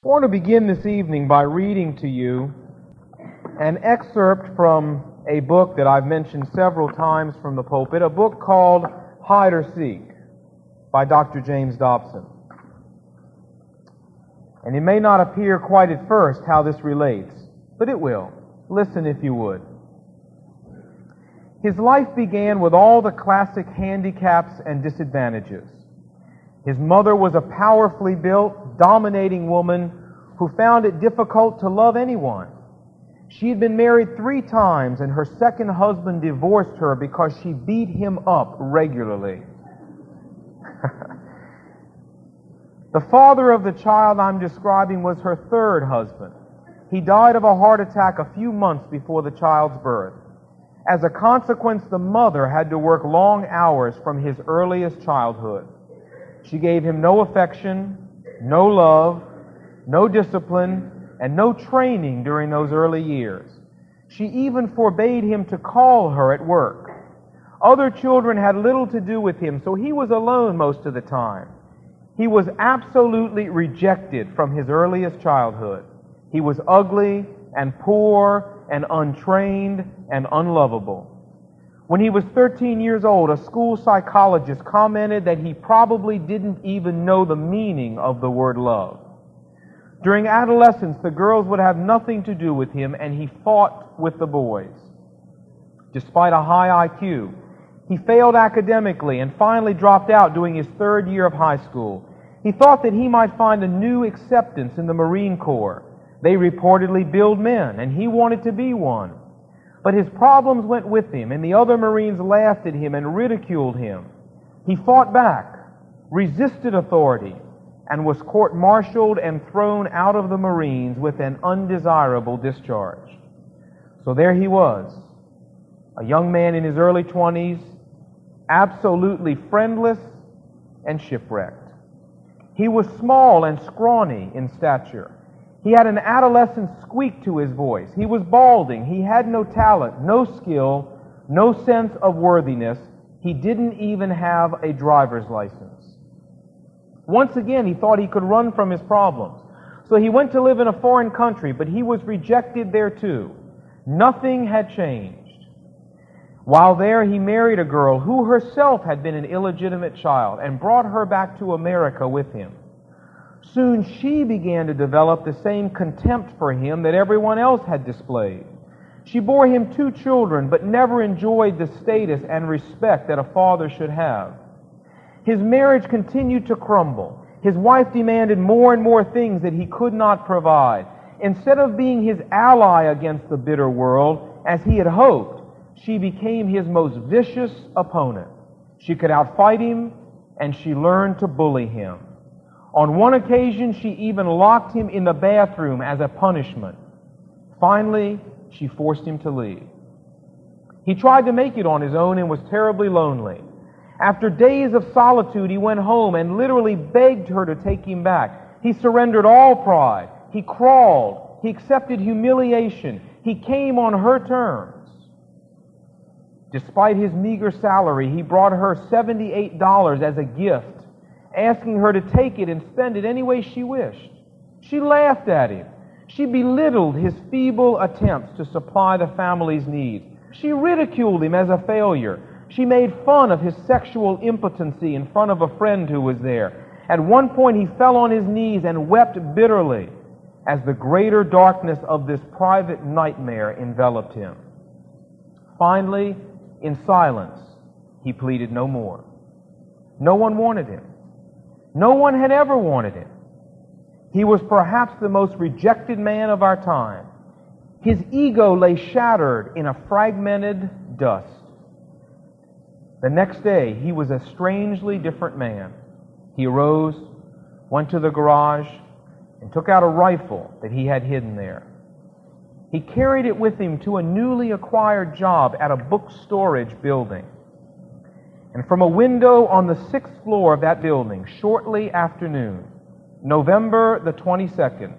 I want to begin this evening by reading to you an excerpt from a book that I've mentioned several times from the pulpit, a book called Hide or Seek by Dr. James Dobson. And it may not appear quite at first how this relates, but it will. Listen if you would. His life began with all the classic handicaps and disadvantages. His mother was a powerfully built, dominating woman who found it difficult to love anyone. She had been married 3 times, and her second husband divorced her because she beat him up regularly. The father of the child I'm describing was her 3rd husband. He died of a heart attack a few months before the child's birth. As a consequence, the mother had to work long hours from his earliest childhood. She gave him no affection, no love, no discipline, and no training during those early years. She even forbade him to call her at work. Other children had little to do with him, so he was alone most of the time. He was absolutely rejected from his earliest childhood. He was ugly and poor and untrained and unlovable. When he was 13 years old, a school psychologist commented that he probably didn't even know the meaning of the word love. During adolescence, the girls would have nothing to do with him, and he fought with the boys. Despite a high IQ, he failed academically and finally dropped out during his 3rd year of high school. He thought that he might find a new acceptance in the Marine Corps. They reportedly build men, and he wanted to be one. But his problems went with him, and the other Marines laughed at him and ridiculed him. He fought back, resisted authority, and was court-martialed and thrown out of the Marines with an undesirable discharge. So there he was, a young man in his early 20s, absolutely friendless and shipwrecked. He was small and scrawny in stature. He had an adolescent squeak to his voice. He was balding. He had no talent, no skill, no sense of worthiness. He didn't even have a driver's license. Once again, he thought he could run from his problems. So he went to live in a foreign country, but he was rejected there too. Nothing had changed. While there, he married a girl who herself had been an illegitimate child and brought her back to America with him. Soon she began to develop the same contempt for him that everyone else had displayed. She bore him 2 children, but never enjoyed the status and respect that a father should have. His marriage continued to crumble. His wife demanded more and more things that he could not provide. Instead of being his ally against the bitter world, as he had hoped, she became his most vicious opponent. She could outfight him, and she learned to bully him. On one occasion, she even locked him in the bathroom as a punishment. Finally, she forced him to leave. He tried to make it on his own and was terribly lonely. After days of solitude, he went home and literally begged her to take him back. He surrendered all pride. He crawled. He accepted humiliation. He came on her terms. Despite his meager salary, he brought her $78 as a gift, asking her to take it and spend it any way she wished. She laughed at him. She belittled his feeble attempts to supply the family's needs. She ridiculed him as a failure. She made fun of his sexual impotency in front of a friend who was there. At one point, he fell on his knees and wept bitterly as the greater darkness of this private nightmare enveloped him. Finally, in silence, he pleaded no more. No one wanted him. No one had ever wanted him. He was perhaps the most rejected man of our time. His ego lay shattered in a fragmented dust. The next day, he was a strangely different man. He arose, went to the garage, and took out a rifle that he had hidden there. He carried it with him to a newly acquired job at a book storage building. And from a window on the 6th floor of that building, shortly after noon, November the 22nd,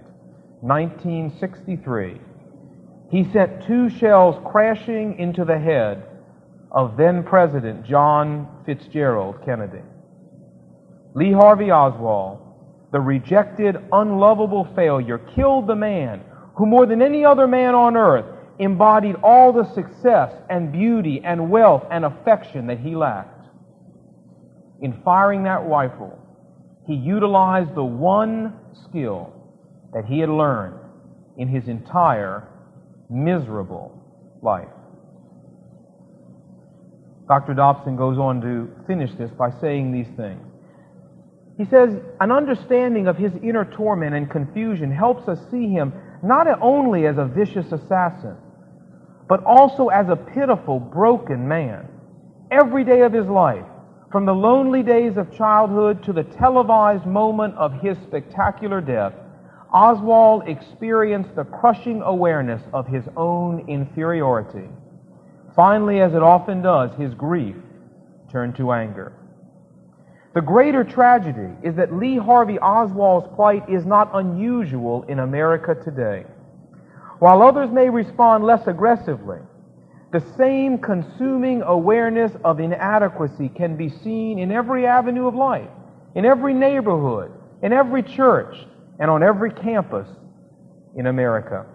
1963, he sent 2 shells crashing into the head of then-President John Fitzgerald Kennedy. Lee Harvey Oswald the rejected, unlovable failure, killed the man who more than any other man on earth embodied all the success and beauty and wealth and affection that he lacked. In firing that rifle, he utilized the one skill that he had learned in his entire miserable life. Dr. Dobson goes on to finish this by saying these things. He says, an understanding of his inner torment and confusion helps us see him not only as a vicious assassin, but also as a pitiful, broken man. Every day of his life, from the lonely days of childhood to the televised moment of his spectacular death, Oswald experienced the crushing awareness of his own inferiority. Finally, as it often does, his grief turned to anger. The greater tragedy is that Lee Harvey Oswald's plight is not unusual in America today. While others may respond less aggressively, the same consuming awareness of inadequacy can be seen in every avenue of life, in every neighborhood, in every church, and on every campus in America.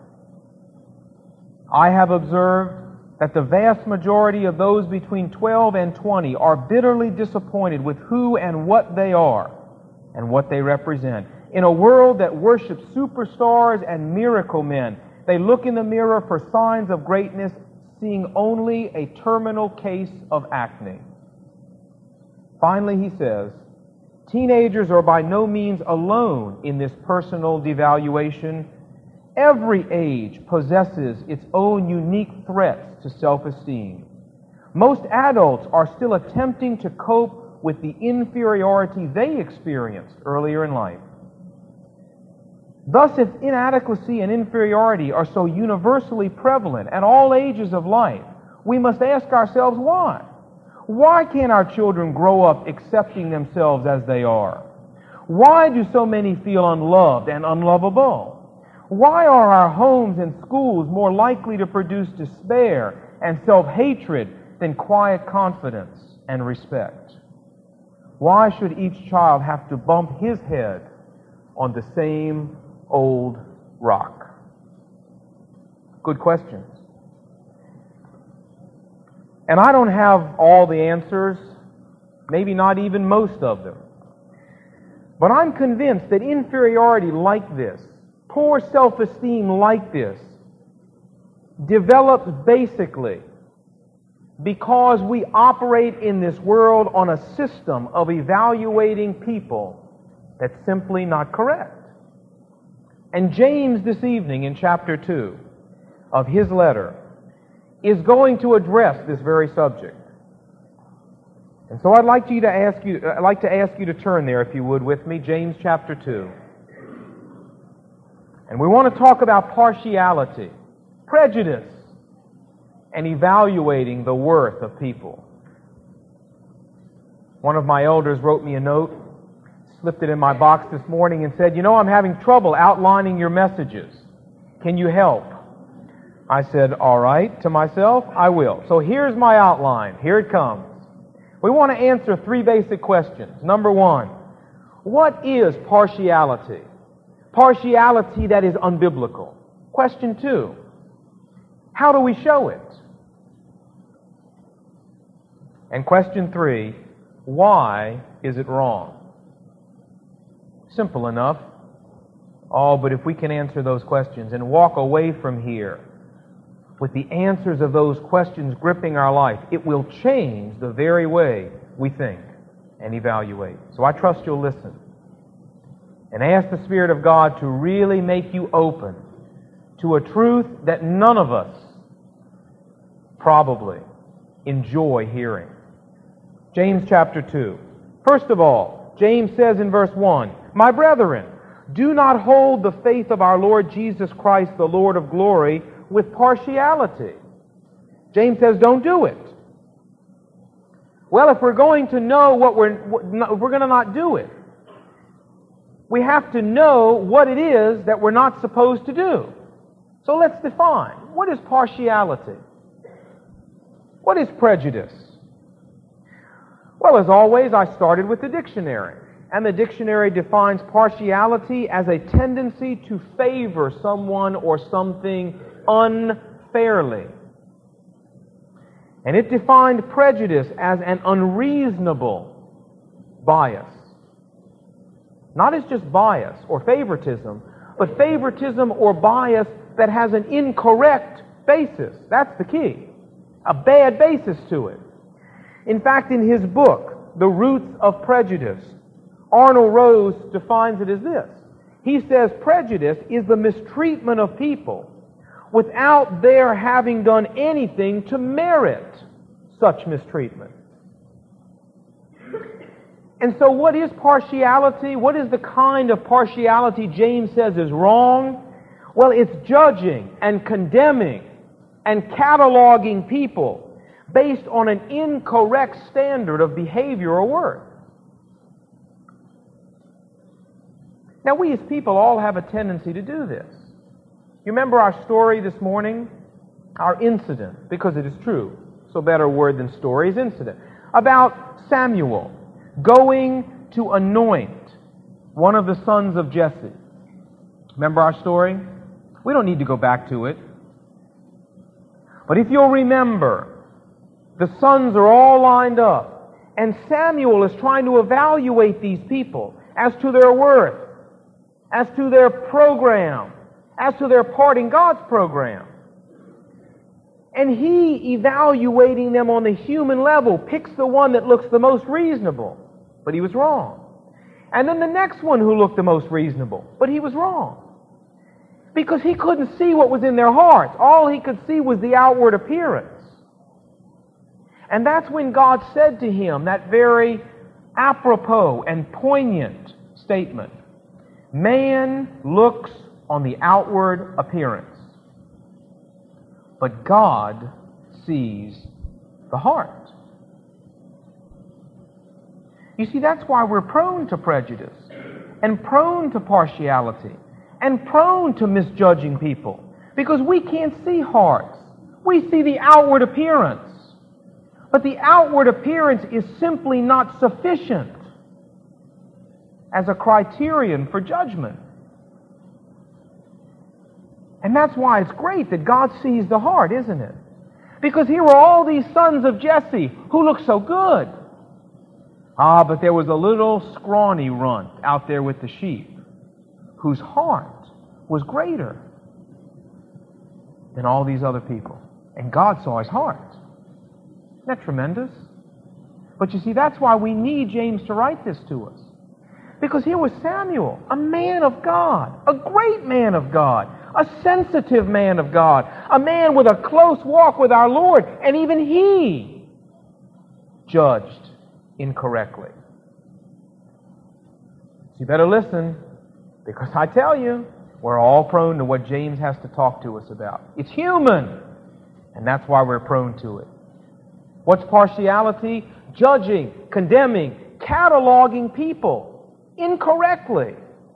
I have observed that the vast majority of those between 12 and 20 are bitterly disappointed with who and what they are and what they represent. In a world that worships superstars and miracle men, they look in the mirror for signs of greatness, seeing only a terminal case of acne. Finally, he says, teenagers are by no means alone in this personal devaluation. Every age possesses its own unique threats to self-esteem. Most adults are still attempting to cope with the inferiority they experienced earlier in life. Thus, if inadequacy and inferiority are so universally prevalent at all ages of life, we must ask ourselves why. Why can't our children grow up accepting themselves as they are? Why do so many feel unloved and unlovable? Why are our homes and schools more likely to produce despair and self-hatred than quiet confidence and respect? Why should each child have to bump his head on the same old rock? Good questions. And I don't have all the answers, maybe not even most of them. But I'm convinced that inferiority like this, poor self-esteem like this, develops basically because we operate in this world on a system of evaluating people that's simply not correct. And James this evening in chapter 2 of his letter is going to address this very subject. And so I'd like to ask you to turn there, if you would, with me, James chapter 2. And we want to talk about partiality, prejudice, and evaluating the worth of people. One of my elders wrote me a note, slipped it in my box this morning, and said, I'm having trouble outlining your messages. Can you help? I said, all right, to myself, I will. So here's my outline. Here it comes. We want to answer three basic questions. Number one, what is partiality? Partiality that is unbiblical. Question two, how do we show it? And question three, why is it wrong? Simple enough. Oh, but if we can answer those questions and walk away from here with the answers of those questions gripping our life, it will change the very way we think and evaluate. So I trust you'll listen and ask the Spirit of God to really make you open to a truth that none of us probably enjoy hearing. James chapter 2. First of all, James says in verse 1, my brethren, do not hold the faith of our Lord Jesus Christ, the Lord of glory, with partiality. James says, don't do it. Well, if we're going to know we're going to not do it, we have to know what it is that we're not supposed to do. So let's define. What is partiality? What is prejudice? Well, as always, I started with the dictionary. And the dictionary defines partiality as a tendency to favor someone or something unfairly. And it defined prejudice as an unreasonable bias. Not as just bias or favoritism, but favoritism or bias that has an incorrect basis. That's the key. A bad basis to it. In fact, in his book, The Roots of Prejudice, Arnold Rose defines it as this. He says prejudice is the mistreatment of people without their having done anything to merit such mistreatment. And so what is partiality? What is the kind of partiality James says is wrong? Well, it's judging and condemning and cataloging people based on an incorrect standard of behavior or worth. Now, we as people all have a tendency to do this. You remember our story this morning? Our incident, because it is true. So better word than story is incident. About Samuel going to anoint one of the sons of Jesse. Remember our story? We don't need to go back to it. But if you'll remember, the sons are all lined up, and Samuel is trying to evaluate these people as to their worth, as to their program, as to their part in God's program. And he, evaluating them on the human level, picks the one that looks the most reasonable, but he was wrong. And then the next one who looked the most reasonable, but he was wrong. Because he couldn't see what was in their hearts. All he could see was the outward appearance. And that's when God said to him that very apropos and poignant statement, "Man looks on the outward appearance, but God sees the heart." You see, that's why we're prone to prejudice and prone to partiality and prone to misjudging people, because we can't see hearts. We see the outward appearance. But the outward appearance is simply not sufficient as a criterion for judgment. And that's why it's great that God sees the heart, isn't it? Because here are all these sons of Jesse who look so good. But there was a little scrawny runt out there with the sheep whose heart was greater than all these other people. And God saw his heart. Isn't that tremendous? But you see, that's why we need James to write this to us. Because here was Samuel, a man of God, a great man of God, a sensitive man of God, a man with a close walk with our Lord, and even he judged incorrectly. So you better listen, because I tell you, we're all prone to what James has to talk to us about. It's human, and that's why we're prone to it. What's partiality? Judging, condemning, cataloging people incorrectly.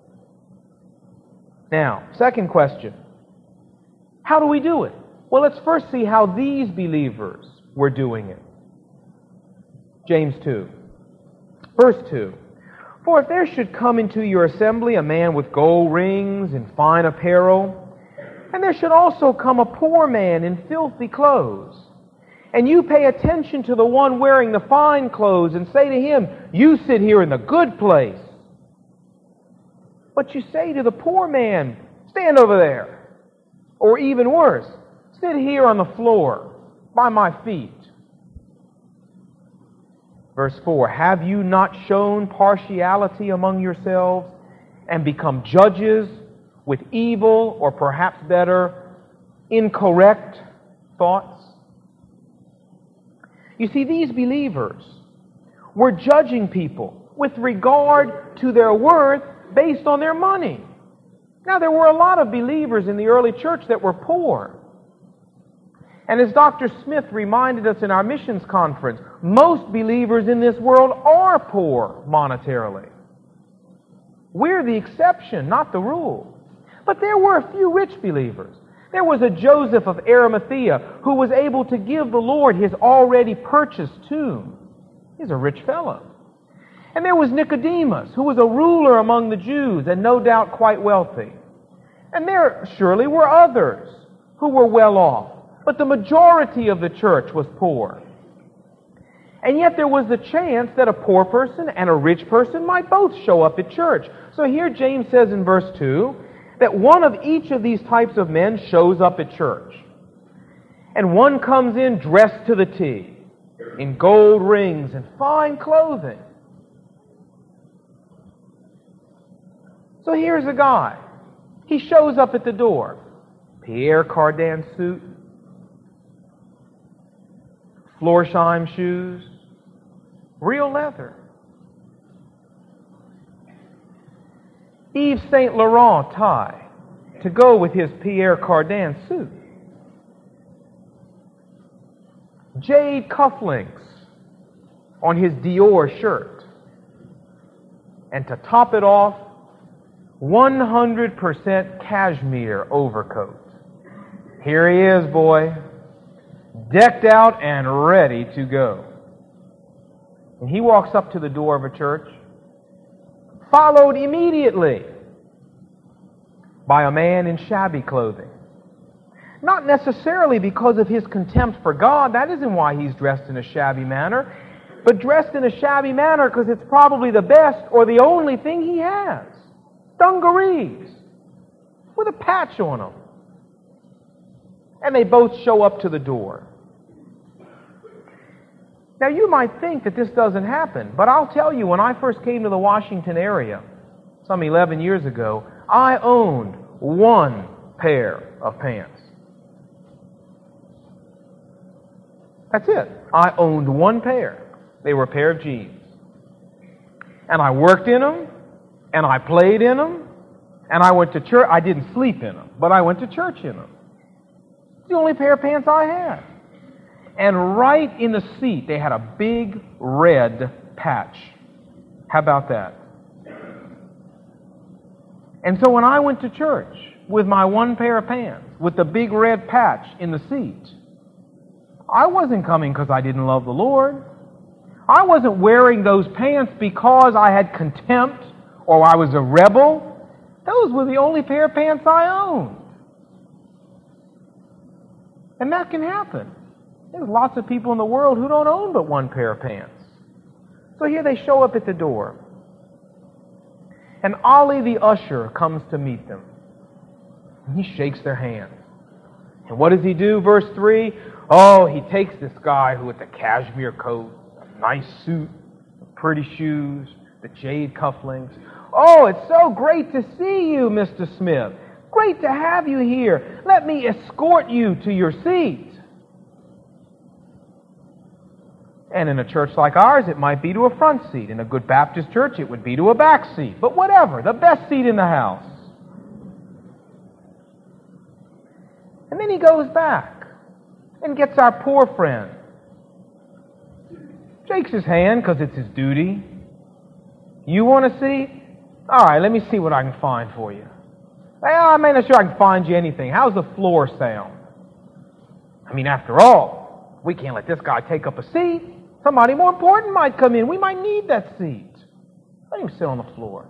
Now, second question. How do we do it? Well, let's first see how these believers were doing it. James 2, verse 2. "For if there should come into your assembly a man with gold rings and fine apparel, and there should also come a poor man in filthy clothes, and you pay attention to the one wearing the fine clothes and say to him, 'You sit here in the good place,' but you say to the poor man, 'Stand over there,' or even worse, 'Sit here on the floor by my feet.' Verse 4, "Have you not shown partiality among yourselves and become judges with evil, or perhaps better, incorrect thoughts?" You see, these believers were judging people with regard to their worth based on their money. Now, there were a lot of believers in the early church that were poor. And as Dr. Smith reminded us in our missions conference, most believers in this world are poor monetarily. We're the exception, not the rule. But there were a few rich believers. There was a Joseph of Arimathea who was able to give the Lord his already purchased tomb. He's a rich fellow. And there was Nicodemus, who was a ruler among the Jews and no doubt quite wealthy. And there surely were others who were well off, but the majority of the church was poor. And yet there was the chance that a poor person and a rich person might both show up at church. So here James says in verse 2 that one of each of these types of men shows up at church. And one comes in dressed to the T, in gold rings and fine clothing. So here's a guy. He shows up at the door. Pierre Cardin suit, Florsheim shoes, real leather. Yves Saint Laurent tie to go with his Pierre Cardin suit. Jade cufflinks on his Dior shirt. And to top it off, 100% cashmere overcoat. Here he is, boy, decked out and ready to go. And he walks up to the door of a church, followed immediately by a man in shabby clothing. Not necessarily because of his contempt for God, that isn't why he's dressed in a shabby manner, but dressed in a shabby manner because it's probably the best or the only thing he has. Dungarees with a patch on them. And they both show up to the door. Now you might think that this doesn't happen, but I'll tell you, when I first came to the Washington area, some 11 years ago, I owned one pair of pants. That's it. I owned one pair. They were a pair of jeans. And I worked in them, and I played in them, and I went to church. I didn't sleep in them, but I went to church in them. It's the only pair of pants I had. And right in the seat, they had a big red patch. How about that? And so when I went to church with my one pair of pants, with the big red patch in the seat, I wasn't coming because I didn't love the Lord. I wasn't wearing those pants because I had contempt or I was a rebel. Those were the only pair of pants I owned. And that can happen. There's lots of people in the world who don't own but one pair of pants. So here they show up at the door. And Ollie the usher comes to meet them. And he shakes their hand. And what does he do? Verse 3. Oh, he takes this guy who with the cashmere coat, a nice suit, pretty shoes, the jade cufflinks. Oh, it's so great to see you, Mr. Smith. Great to have you here. Let me escort you to your seat. And in a church like ours, it might be to a front seat. In a good Baptist church, it would be to a back seat. But whatever, the best seat in the house. And then he goes back and gets our poor friend. Shakes his hand because it's his duty. You want a seat? All right, let me see what I can find for you. Well, I'm not sure I can find you anything. How's the floor sound? I mean, after all, we can't let this guy take up a seat. Somebody more important might come in. We might need that seat. Let him sit on the floor.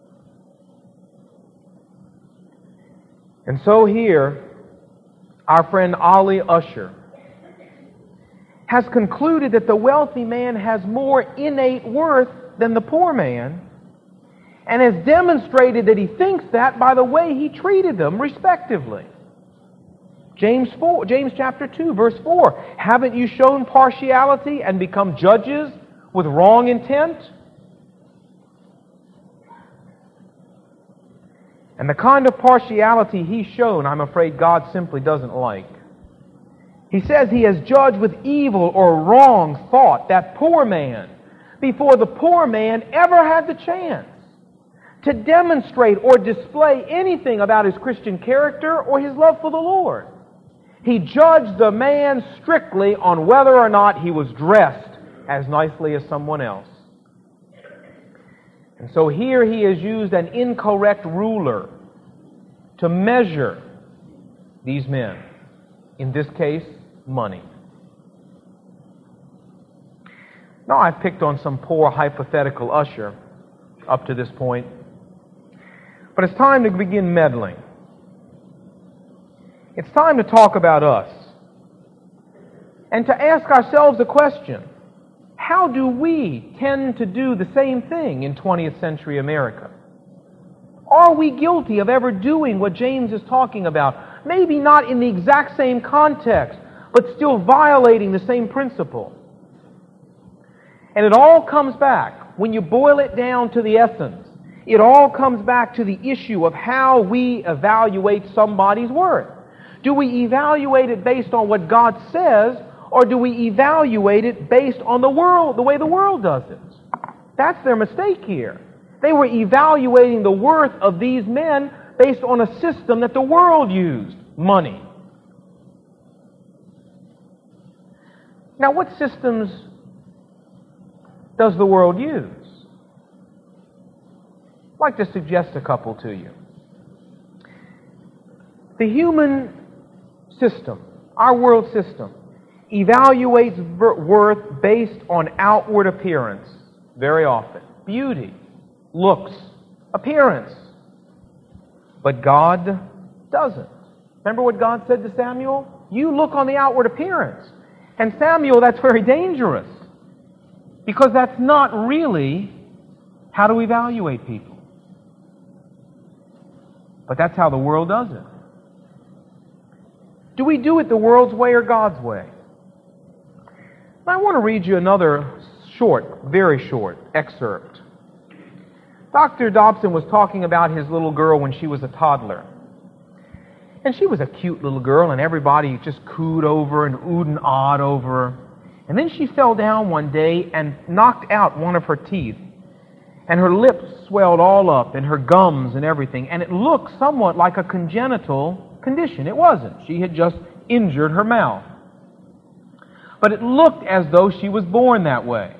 And so here, our friend Ollie Usher has concluded that the wealthy man has more innate worth than the poor man, and has demonstrated that he thinks that by the way he treated them respectively. James chapter 2, verse 4. Haven't you shown partiality and become judges with wrong intent? And the kind of partiality he's shown, I'm afraid God simply doesn't like. He says he has judged with evil or wrong thought that poor man before the poor man ever had the chance to demonstrate or display anything about his Christian character or his love for the Lord. He judged the man strictly on whether or not he was dressed as nicely as someone else. And so here he has used an incorrect ruler to measure these men. In this case, money. Now, I've picked on some poor hypothetical usher up to this point, but it's time to begin meddling. It's time to talk about us and to ask ourselves a question. How do we tend to do the same thing in 20th century America? Are we guilty of ever doing what James is talking about? Maybe not in the exact same context, but still violating the same principle. And it all comes back, when you boil it down to the essence, it all comes back to the issue of how we evaluate somebody's worth. Do we evaluate it based on what God says, or do we evaluate it based on the world, the way the world does it? That's their mistake here. They were evaluating the worth of these men based on a system that the world used, money. Now, what systems does the world use? I'd like to suggest a couple to you. The human system, our world system, evaluates worth based on outward appearance very often. Beauty, looks, appearance. But God doesn't. Remember what God said to Samuel? You look on the outward appearance. And Samuel, that's very dangerous, because that's not really how to evaluate people. But that's how the world does it. Do we do it the world's way or God's way? I want to read you another short, very short excerpt. Dr. Dobson was talking about his little girl when she was a toddler. And she was a cute little girl, and everybody just cooed over and oohed and awed over her. And then she fell down one day and knocked out one of her teeth. And her lips swelled all up, and her gums and everything. And it looked somewhat like a congenital condition. It wasn't. She had just injured her mouth. But it looked as though she was born that way.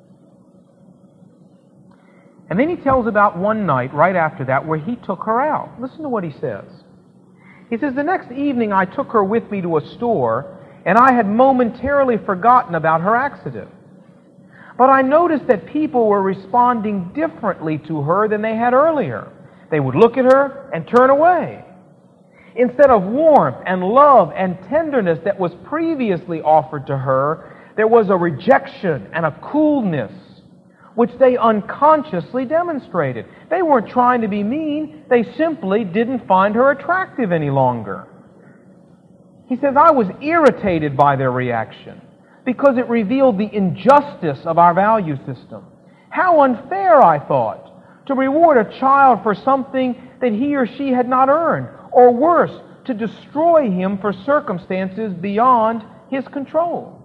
And then he tells about one night right after that where he took her out. Listen to what he says. He says, the next evening I took her with me to a store, and I had momentarily forgotten about her accident. But I noticed that people were responding differently to her than they had earlier. They would look at her and turn away. Instead of warmth and love and tenderness that was previously offered to her, there was a rejection and a coolness which they unconsciously demonstrated. They weren't trying to be mean. They simply didn't find her attractive any longer. He says, I was irritated by their reaction because it revealed the injustice of our value system. How unfair, I thought, to reward a child for something that he or she had not earned, or worse, to destroy him for circumstances beyond his control.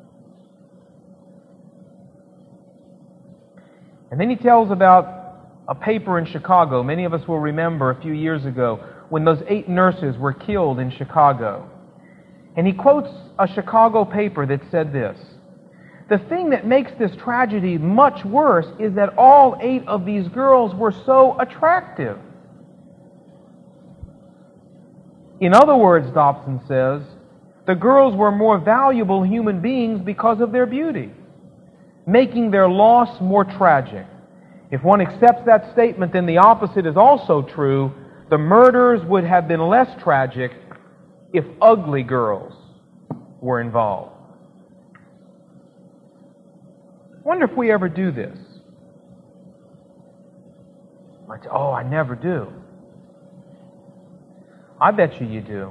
And then he tells about a paper in Chicago. Many of us will remember a few years ago when those 8 nurses were killed in Chicago. And he quotes a Chicago paper that said this: the thing that makes this tragedy much worse is that all 8 of these girls were so attractive. In other words, Dobson says, the girls were more valuable human beings because of their beauty, making their loss more tragic. If one accepts that statement, then the opposite is also true. The murders would have been less tragic if ugly girls were involved. I wonder if we ever do this. I never do. I bet you do.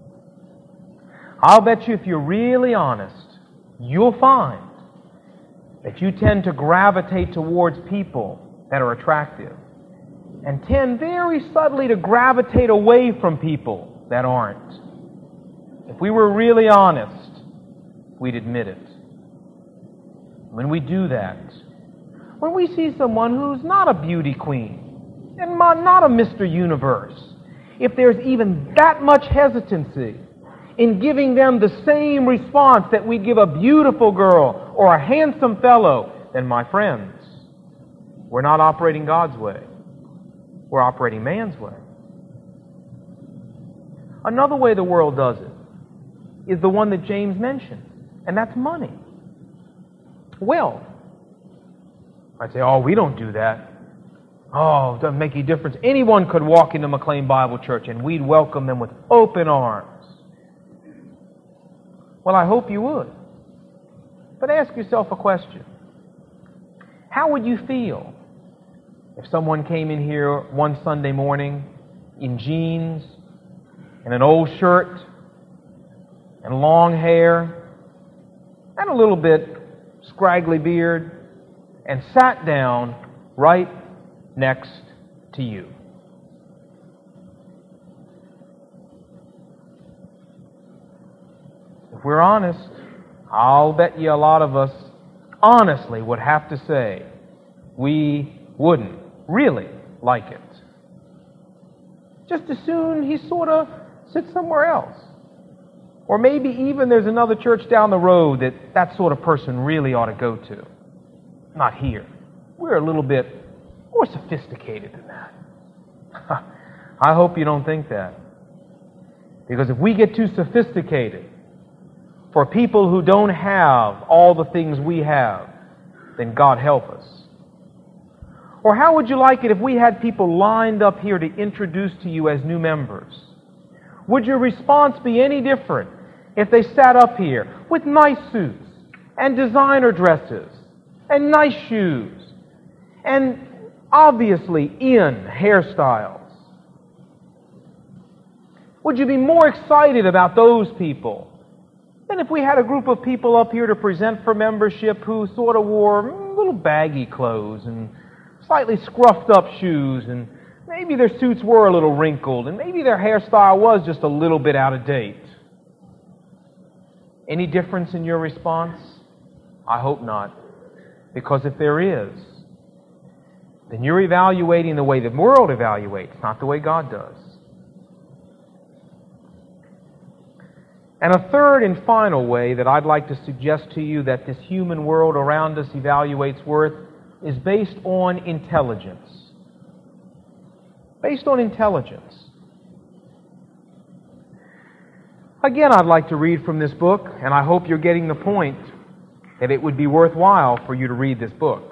I'll bet you if you're really honest, you'll find that you tend to gravitate towards people that are attractive and tend very subtly to gravitate away from people that aren't. If we were really honest, we'd admit it. When we do that, when we see someone who's not a beauty queen and not a Mr. Universe, if there's even that much hesitancy in giving them the same response that we give a beautiful girl or a handsome fellow, then, my friends, we're not operating God's way. We're operating man's way. Another way the world does it is the one that James mentioned, and that's money. Wealth. I'd say, oh, we don't do that. Oh, it doesn't make any difference. Anyone could walk into McLean Bible Church and we'd welcome them with open arms. Well, I hope you would. But ask yourself a question. How would you feel if someone came in here one Sunday morning in jeans and an old shirt and long hair and a little bit scraggly beard and sat down right next to you? If we're honest, I'll bet you a lot of us honestly would have to say we wouldn't really like it. Just as soon he sort of sits somewhere else. Or maybe even there's another church down the road that sort of person really ought to go to. Not here. We're a little bit more sophisticated than that. I hope you don't think that. Because if we get too sophisticated for people who don't have all the things we have, then God help us. Or how would you like it if we had people lined up here to introduce to you as new members? Would your response be any different if they sat up here with nice suits and designer dresses and nice shoes and obviously in hairstyles? Would you be more excited about those people than if we had a group of people up here to present for membership who sort of wore little baggy clothes and slightly scruffed up shoes, and maybe their suits were a little wrinkled, and maybe their hairstyle was just a little bit out of date? Any difference in your response? I hope not. Because if there is, then you're evaluating the way the world evaluates, not the way God does. And a third and final way that I'd like to suggest to you that this human world around us evaluates worth is based on intelligence. Based on intelligence. Again, I'd like to read from this book, and I hope you're getting the point that it would be worthwhile for you to read this book.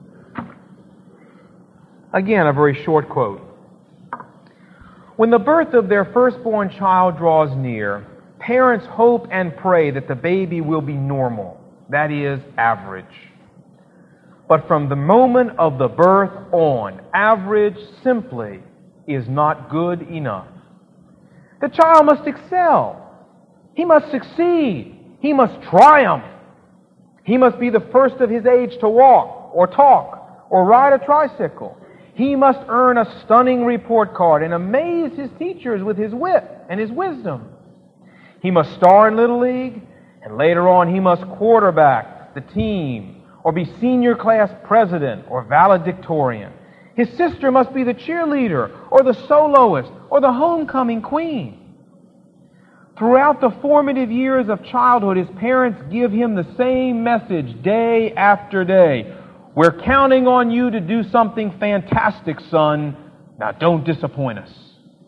Again, a very short quote. When the birth of their firstborn child draws near, parents hope and pray that the baby will be normal, that is, average. But from the moment of the birth on, average simply is not good enough. The child must excel. He must succeed. He must triumph. He must be the first of his age to walk or talk or ride a tricycle. He must earn a stunning report card and amaze his teachers with his wit and his wisdom. He must star in Little League, and later on he must quarterback the team or be senior class president or valedictorian. His sister must be the cheerleader or the soloist or the homecoming queen. Throughout the formative years of childhood, his parents give him the same message day after day. We're counting on you to do something fantastic, son. Now don't disappoint us.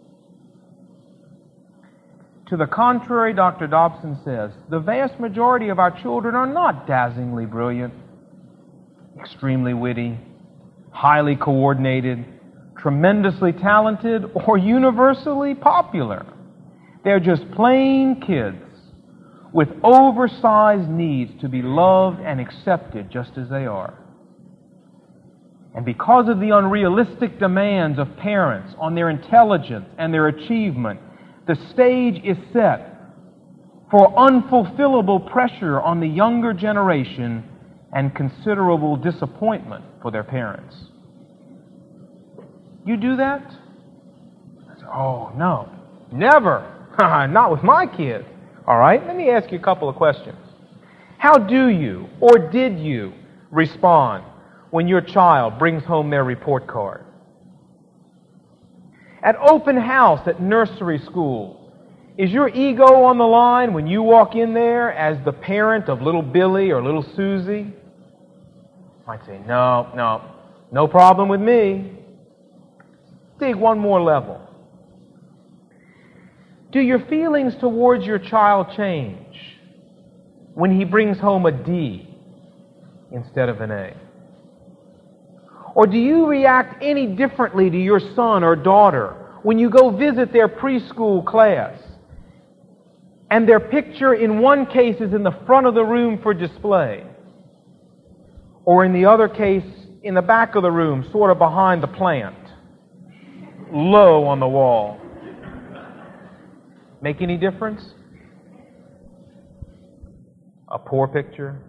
To the contrary, Dr. Dobson says, the vast majority of our children are not dazzlingly brilliant, extremely witty, highly coordinated, tremendously talented, or universally popular. They're just plain kids with oversized needs to be loved and accepted just as they are. And because of the unrealistic demands of parents on their intelligence and their achievement, the stage is set for unfulfillable pressure on the younger generation and considerable disappointment for their parents. You do that? Oh, no. Never. Not with my kid. All right, let me ask you a couple of questions. How do you, or did you, respond when your child brings home their report card? At open house at nursery school, is your ego on the line when you walk in there as the parent of little Billy or little Susie? I'd say, no problem with me. Dig one more level. Do your feelings towards your child change when he brings home a D instead of an A? Or do you react any differently to your son or daughter when you go visit their preschool class and their picture in one case is in the front of the room for display, or in the other case in the back of the room, sort of behind the plant, low on the wall? Make any difference? A poor picture?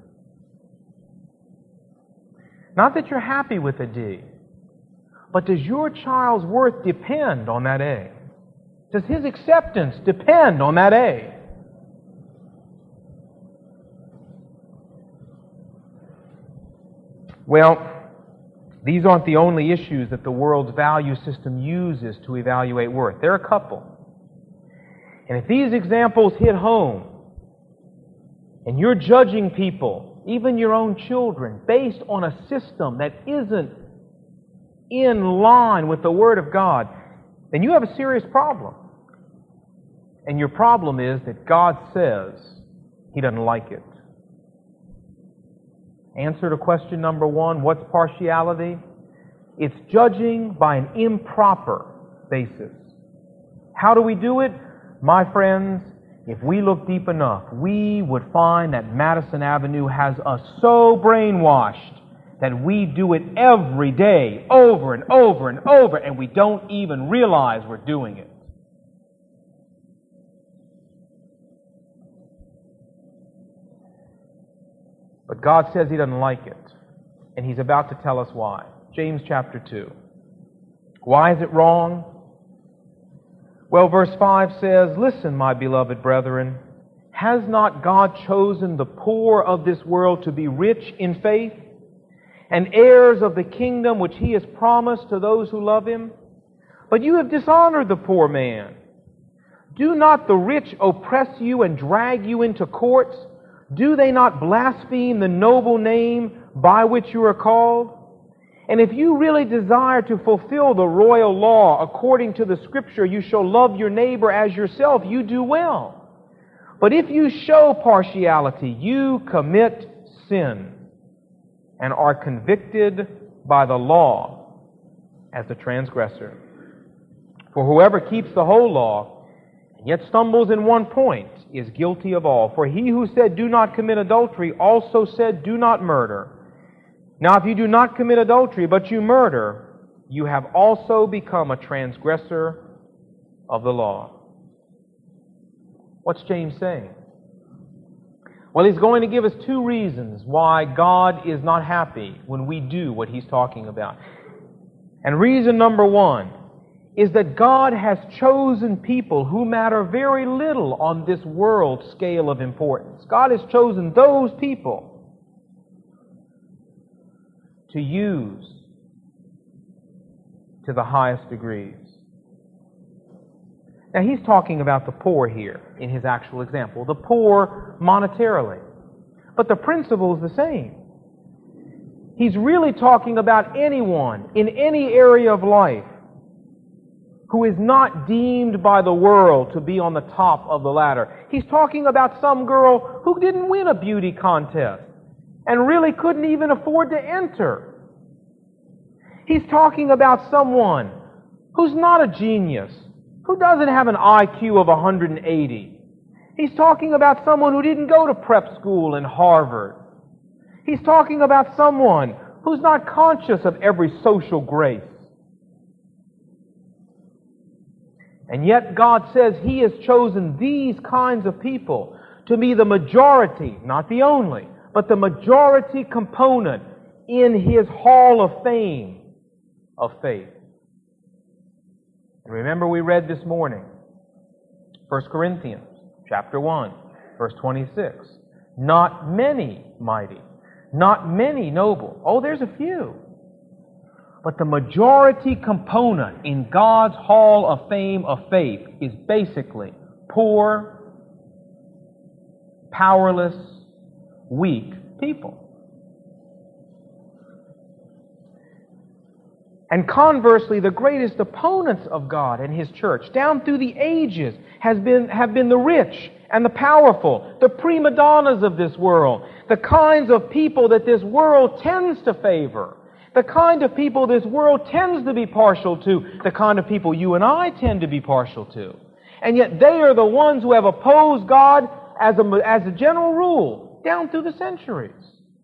Not that you're happy with a D, but does your child's worth depend on that A? Does his acceptance depend on that A? Well, these aren't the only issues that the world's value system uses to evaluate worth. There are a couple. And if these examples hit home, and you're judging people, even your own children, based on a system that isn't in line with the Word of God, then you have a serious problem. And your problem is that God says He doesn't like it. Answer to question number one, what's partiality? It's judging by an improper basis. How do we do it? My friends, if we look deep enough, we would find that Madison Avenue has us so brainwashed that we do it every day, over and over and over, and we don't even realize we're doing it. But God says He doesn't like it, and He's about to tell us why. James chapter 2. Why is it wrong? Well, verse 5 says, "Listen, my beloved brethren, has not God chosen the poor of this world to be rich in faith, and heirs of the kingdom which He has promised to those who love Him? But you have dishonored the poor man. Do not the rich oppress you and drag you into courts? Do they not blaspheme the noble name by which you are called? And if you really desire to fulfill the royal law according to the Scripture, you shall love your neighbor as yourself, you do well. But if you show partiality, you commit sin and are convicted by the law as a transgressor. For whoever keeps the whole law and yet stumbles in one point is guilty of all. For he who said, 'Do not commit adultery,' also said, 'Do not murder.' Now if you do not commit adultery, but you murder, you have also become a transgressor of the law." What's James saying? Well, he's going to give us two reasons why God is not happy when we do what he's talking about. And reason number one is that God has chosen people who matter very little on this world scale of importance. God has chosen those people to use to the highest degrees. Now, he's talking about the poor here in his actual example, the poor monetarily. But the principle is the same. He's really talking about anyone in any area of life who is not deemed by the world to be on the top of the ladder. He's talking about some girl who didn't win a beauty contest and really couldn't even afford to enter. He's talking about someone who's not a genius, who doesn't have an IQ of 180. He's talking about someone who didn't go to prep school in Harvard. He's talking about someone who's not conscious of every social grace. And yet God says He has chosen these kinds of people to be the majority, not the only, but the majority component in His hall of fame of faith. And remember, we read this morning, 1 Corinthians chapter 1, verse 26. Not many mighty, not many noble. Oh, there's a few. But the majority component in God's hall of fame of faith is basically poor, powerless, weak people. And conversely, the greatest opponents of God and His church down through the ages have been the rich and the powerful, the prima donnas of this world, the kinds of people that this world tends to favor. The kind of people this world tends to be partial to, the kind of people you and I tend to be partial to. And yet they are the ones who have opposed God as a general rule down through the centuries.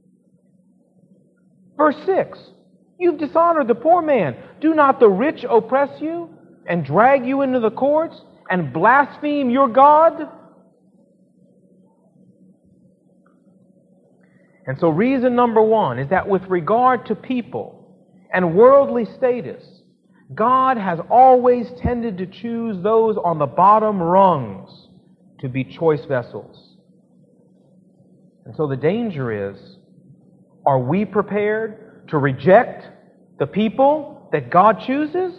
Verse 6, you've dishonored the poor man. Do not the rich oppress you and drag you into the courts and blaspheme your God? And so reason number one is that with regard to people and worldly status, God has always tended to choose those on the bottom rungs to be choice vessels. And so the danger is, are we prepared to reject the people that God chooses?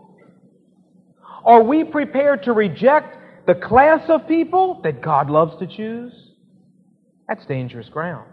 Are we prepared to reject the class of people that God loves to choose? That's dangerous ground.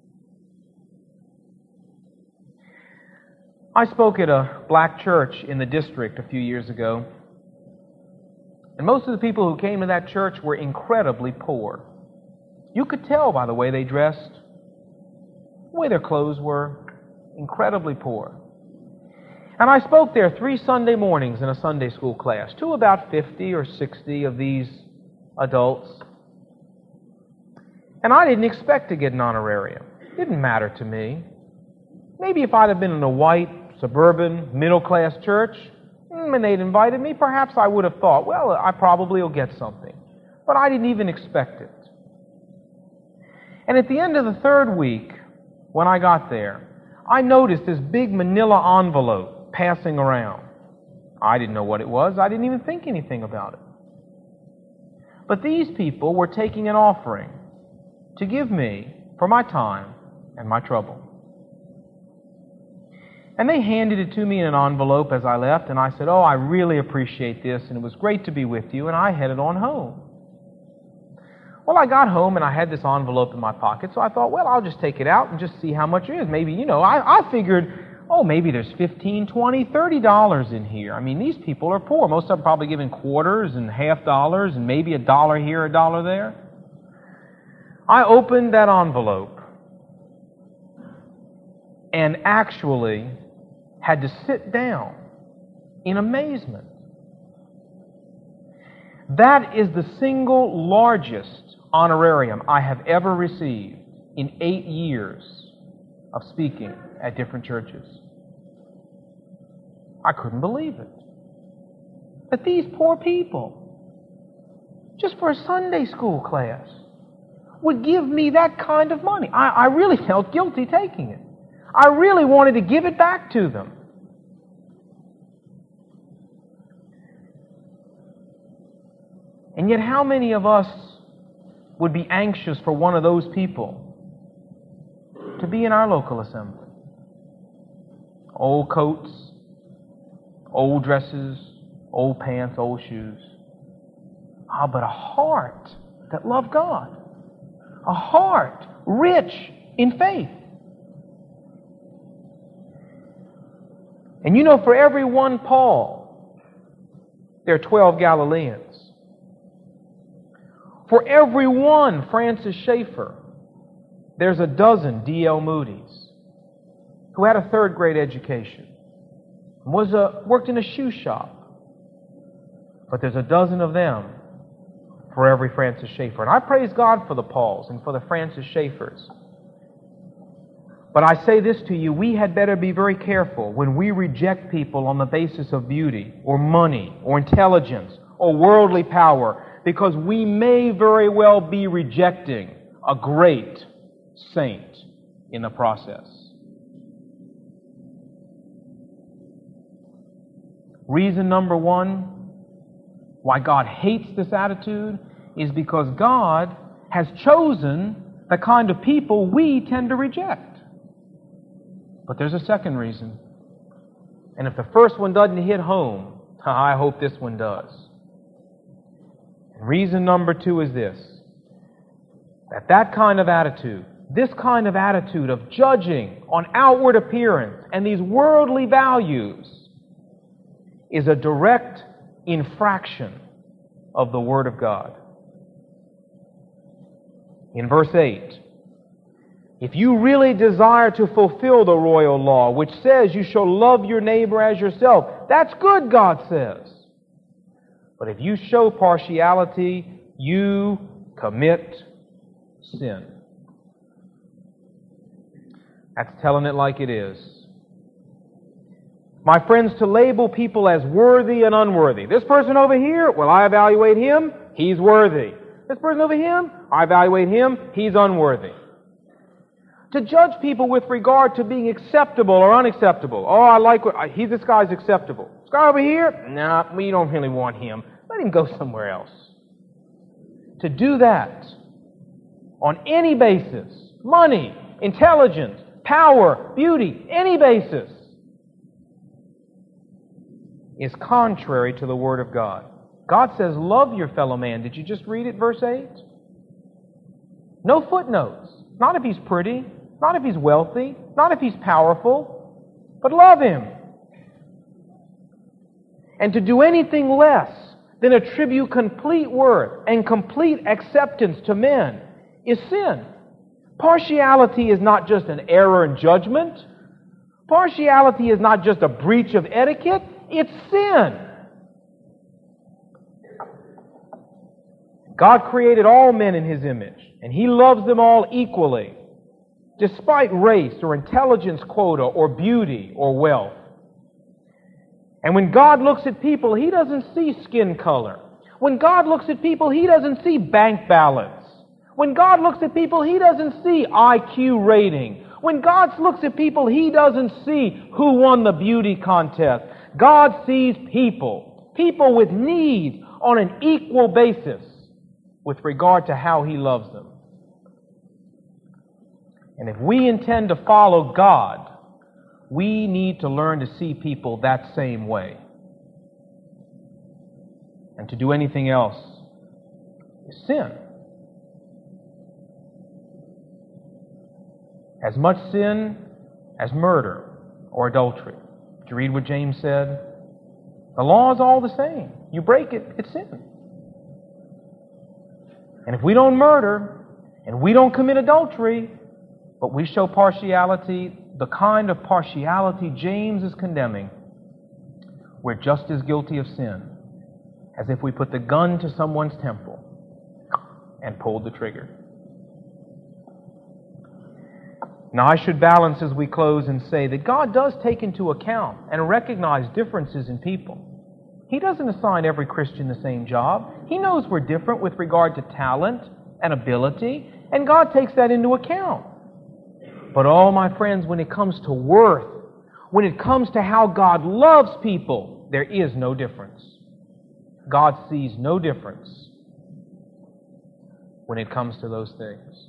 I spoke at a black church in the district a few years ago, and most of the people who came to that church were incredibly poor. You could tell by the way they dressed, the way their clothes were, incredibly poor. And I spoke there 3 Sunday mornings in a Sunday school class to about 50 or 60 of these adults. And I didn't expect to get an honorarium. It didn't matter to me. Maybe if I'd have been in a white, suburban, middle-class church, and they'd invited me, perhaps I would have thought, well, I probably will get something. But I didn't even expect it. And at the end of the 3rd week, when I got there, I noticed this big manila envelope passing around. I didn't know what it was. I didn't even think anything about it. But these people were taking an offering to give me for my time and my trouble. And they handed it to me in an envelope as I left, and I said, oh, I really appreciate this, and it was great to be with you, and I headed on home. Well, I got home, and I had this envelope in my pocket, so I thought, well, I'll just take it out and just see how much it is. Maybe, I figured, maybe there's $15, $20, $30 in here. I mean, these people are poor. Most of them probably giving quarters and half dollars and maybe $1 here, $1 there. I opened that envelope and actually had to sit down in amazement. That is the single largest honorarium I have ever received in 8 years of speaking at different churches. I couldn't believe it. That these poor people, just for a Sunday school class, would give me that kind of money. I really felt guilty taking it. I really wanted to give it back to them. And yet how many of us would be anxious for one of those people to be in our local assembly? Old coats, old dresses, old pants, old shoes. But a heart that loved God. A heart rich in faith. And for every one Paul, there are 12 Galileans. For every one Francis Schaeffer, there's a dozen D.L. Moody's, who had a 3rd grade education, worked in a shoe shop. But there's a dozen of them for every Francis Schaeffer. And I praise God for the Pauls and for the Francis Schaeffers. But I say this to you, we had better be very careful when we reject people on the basis of beauty or money or intelligence or worldly power, because we may very well be rejecting a great saint in the process. Reason number one why God hates this attitude is because God has chosen the kind of people we tend to reject. But there's a second reason. And if the first one doesn't hit home, I hope this one does. And reason number 2 is this: that kind of attitude, this kind of attitude of judging on outward appearance and these worldly values, is a direct infraction of the Word of God. In verse 8, If you really desire to fulfill the royal law, which says you shall love your neighbor as yourself, that's good, God says. But if you show partiality, you commit sin. That's telling it like it is. My friends, to label people as worthy and unworthy. This person over here, well, I evaluate him, he's worthy. This person over him, I evaluate him, he's unworthy. To judge people with regard to being acceptable or unacceptable. Oh, I like this guy's acceptable. This guy over here, nah, we don't really want him. Let him go somewhere else. To do that on any basis, money, intelligence, power, beauty, any basis, is contrary to the Word of God. God says, love your fellow man. Did you just read it, verse 8? No footnotes. Not if he's pretty, not if he's wealthy, not if he's powerful, but love him. And to do anything less than attribute complete worth and complete acceptance to men is sin. Partiality is not just an error in judgment. Partiality is not just a breach of etiquette. It's sin. God created all men in His image, and He loves them all equally, despite race or intelligence quota or beauty or wealth. And when God looks at people, He doesn't see skin color. When God looks at people, He doesn't see bank balance. When God looks at people, He doesn't see IQ rating. When God looks at people, He doesn't see who won the beauty contest. God sees people with needs on an equal basis with regard to how He loves them. And if we intend to follow God, we need to learn to see people that same way. And to do anything else is sin. As much sin as murder or adultery. Did you read what James said? The law is all the same. You break it, it's sin. And if we don't murder, and we don't commit adultery, but we show partiality, the kind of partiality James is condemning, we're just as guilty of sin as if we put the gun to someone's temple and pulled the trigger. Now, I should balance as we close and say that God does take into account and recognize differences in people. He doesn't assign every Christian the same job. He knows we're different with regard to talent and ability, and God takes that into account. But oh, my friends, when it comes to worth, when it comes to how God loves people, there is no difference. God sees no difference when it comes to those things.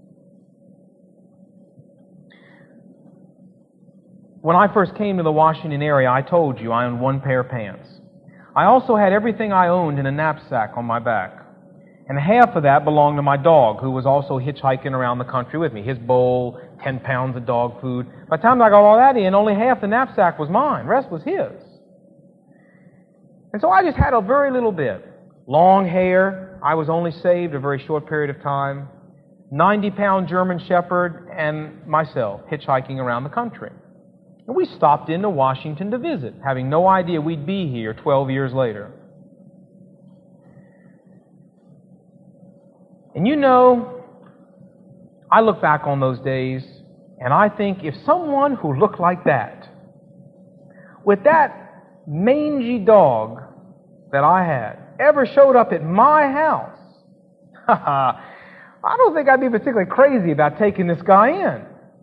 When I first came to the Washington area, I told you I owned one pair of pants. I also had everything I owned in a knapsack on my back. And half of that belonged to my dog, who was also hitchhiking around the country with me. His bowl, 10 pounds of dog food. By the time I got all that in, only half the knapsack was mine. The rest was his. And so I just had a very little bit. Long hair. I was only saved a very short period of time. 90-pound German Shepherd and myself hitchhiking around the country. And we stopped into Washington to visit, having no idea we'd be here 12 years later. And you know, I look back on those days, and I think if someone who looked like that, with that mangy dog that I had, ever showed up at my house, I don't think I'd be particularly crazy about taking this guy in.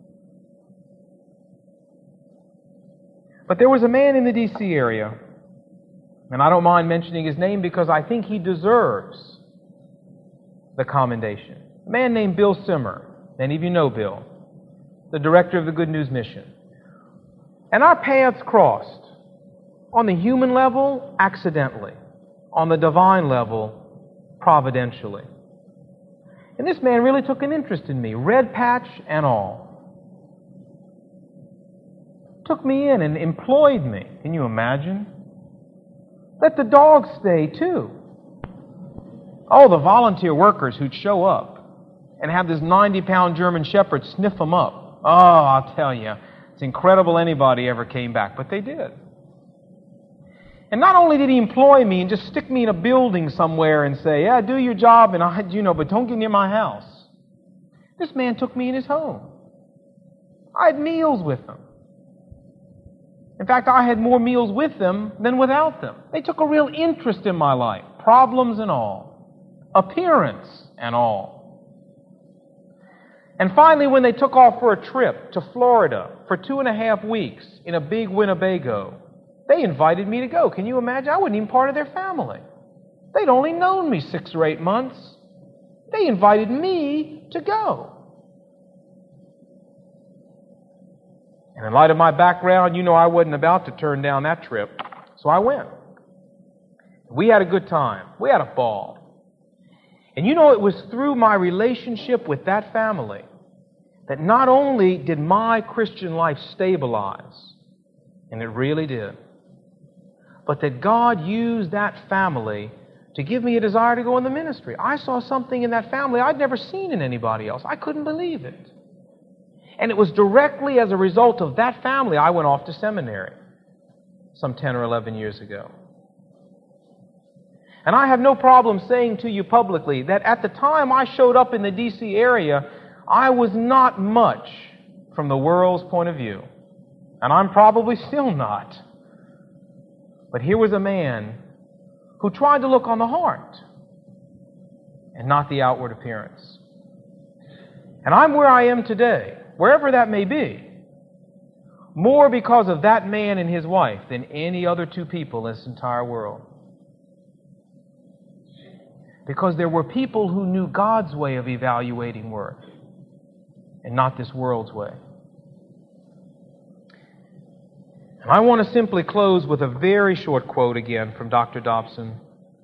But there was a man in the D.C. area, and I don't mind mentioning his name because I think he deserves the commendation. A man named Bill Simmer. Many of you know Bill, the director of the Good News Mission. And our paths crossed on the human level, accidentally. On the divine level, providentially. And this man really took an interest in me, red patch and all. Took me in and employed me. Can you imagine? Let the dogs stay too. Oh, the volunteer workers who'd show up. and have this 90-pound German Shepherd sniff them up. Oh, I'll tell you, it's incredible anybody ever came back, but they did. And not only did he employ me and just stick me in a building somewhere and say, yeah, do your job, and but don't get near my house. This man took me in his home. I had meals with them. In fact, I had more meals with them than without them. They took a real interest in my life, problems and all, appearance and all. And finally, when they took off for a trip to Florida for 2.5 weeks in a big Winnebago, they invited me to go. Can you imagine? I wasn't even part of their family. They'd only known me 6 or 8 months. They invited me to go. And in light of my background, I wasn't about to turn down that trip. So I went. We had a good time. We had a ball. And it was through my relationship with that family that not only did my Christian life stabilize, and it really did, but that God used that family to give me a desire to go in the ministry. I saw something in that family I'd never seen in anybody else. I couldn't believe it. And it was directly as a result of that family I went off to seminary some 10 or 11 years ago. And I have no problem saying to you publicly that at the time I showed up in the D.C. area, I was not much from the world's point of view. And I'm probably still not. But here was a man who tried to look on the heart and not the outward appearance. And I'm where I am today, wherever that may be, more because of that man and his wife than any other 2 people in this entire world. Because there were people who knew God's way of evaluating worth and not this world's way. And I want to simply close with a very short quote again from Dr. Dobson.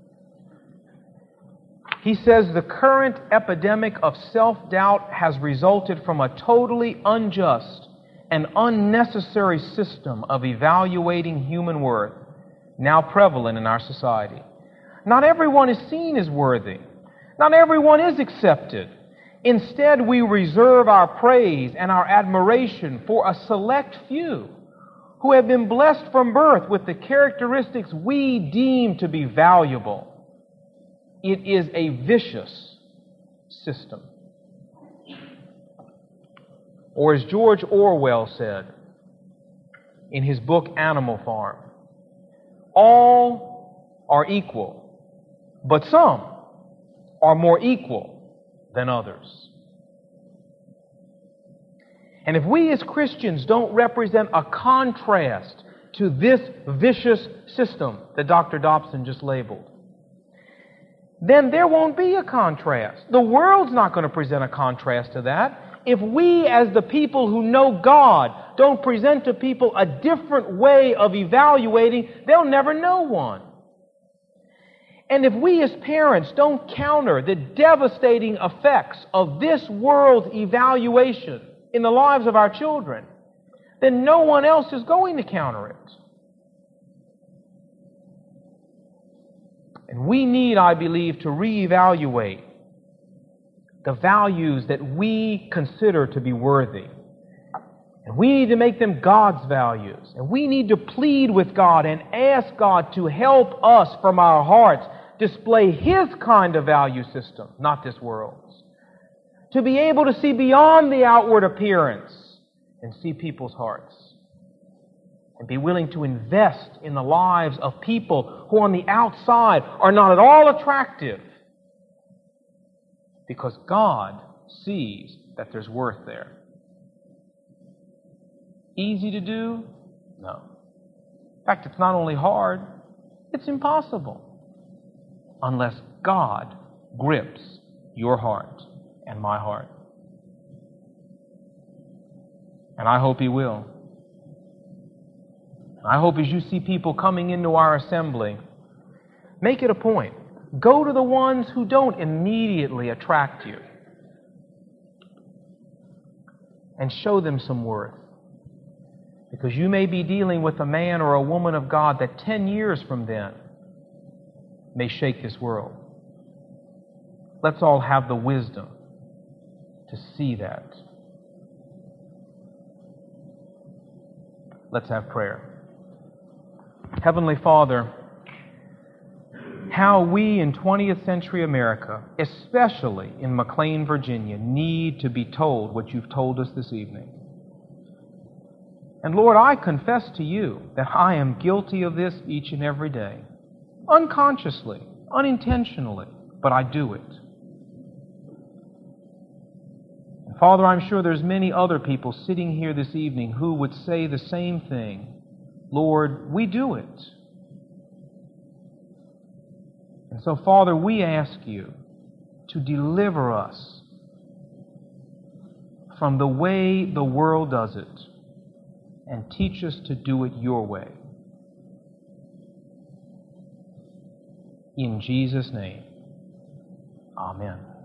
He says, the current epidemic of self-doubt has resulted from a totally unjust and unnecessary system of evaluating human worth now prevalent in our society. Not everyone is seen as worthy. Not everyone is accepted. Instead, we reserve our praise and our admiration for a select few who have been blessed from birth with the characteristics we deem to be valuable. It is a vicious system. Or as George Orwell said in his book Animal Farm, all are equal, but some are more equal than others. And if we as Christians don't represent a contrast to this vicious system that Dr. Dobson just labeled, then there won't be a contrast. The world's not going to present a contrast to that. If we, as the people who know God, don't present to people a different way of evaluating, they'll never know one. And if we as parents don't counter the devastating effects of this world's evaluation in the lives of our children, then no one else is going to counter it. And we need, I believe, to reevaluate the values that we consider to be worthy. And we need to make them God's values. And we need to plead with God and ask God to help us from our hearts display His kind of value system, not this world's. To be able to see beyond the outward appearance and see people's hearts. And be willing to invest in the lives of people who on the outside are not at all attractive. Because God sees that there's worth there. Easy to do? No. In fact, it's not only hard, it's impossible. Unless God grips your heart and my heart. And I hope He will. I hope as you see people coming into our assembly, make it a point. Go to the ones who don't immediately attract you. And show them some worth. Because you may be dealing with a man or a woman of God that 10 years from then may shake this world. Let's all have the wisdom to see that. Let's have prayer. Heavenly Father, how we in 20th century America, especially in McLean, Virginia, need to be told what you've told us this evening. And Lord, I confess to you that I am guilty of this each and every day. Unconsciously, unintentionally, but I do it. And Father, I'm sure there's many other people sitting here this evening who would say the same thing. Lord, we do it. And so, Father, we ask you to deliver us from the way the world does it and teach us to do it your way. In Jesus' name, amen.